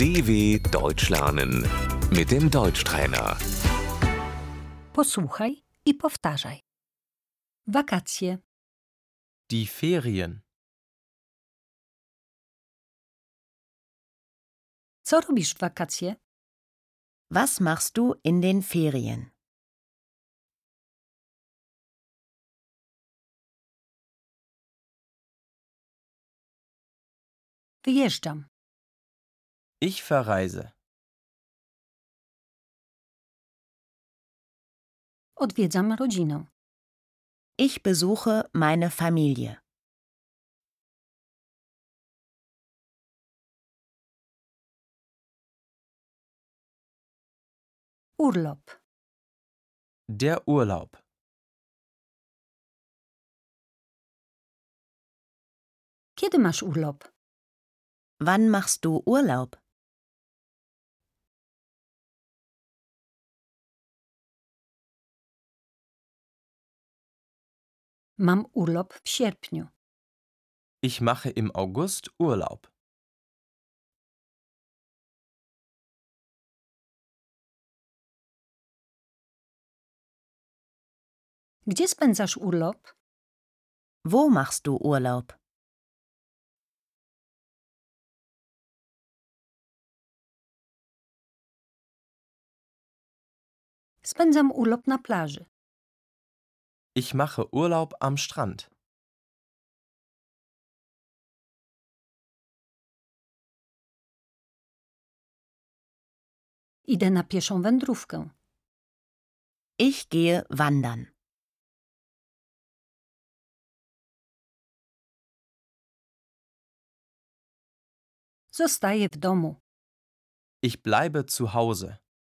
DW Deutsch lernen mit dem Deutschtrainer. Posłuchaj i powtarzaj. Wakacje, Die Ferien. co robisz w wakacje? Was machst du in den Ferien? Wyjeżdżam, Ich verreise. odwiedzam rodzinę, Ich besuche meine Familie. urlop, Der Urlaub. kiedy masz urlop? Wann machst du Urlaub? Mam urlop w sierpniu, Ich mache im August Urlaub. gdzie spędzasz urlop? Wo machst du Urlaub? Spędzam urlop na plaży, Ich mache Urlaub am Strand. idę na pieszą wędrówkę, Ich gehe wandern. zostaję w domu, Ich bleibe zu Hause.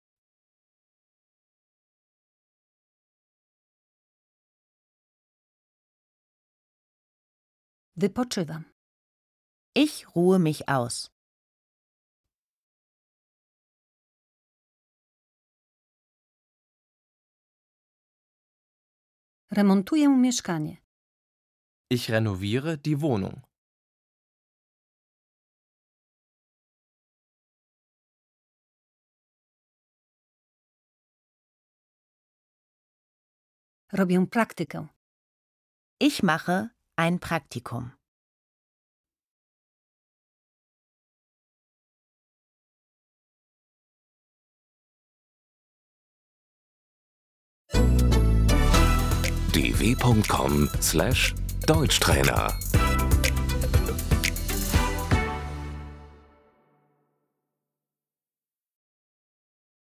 wypoczywam, Ich ruhe mich aus. remontuję mieszkanie, Ich renoviere die Wohnung. robię praktykę, Ich mache ein Praktikum. dw.com/Deutschtrainer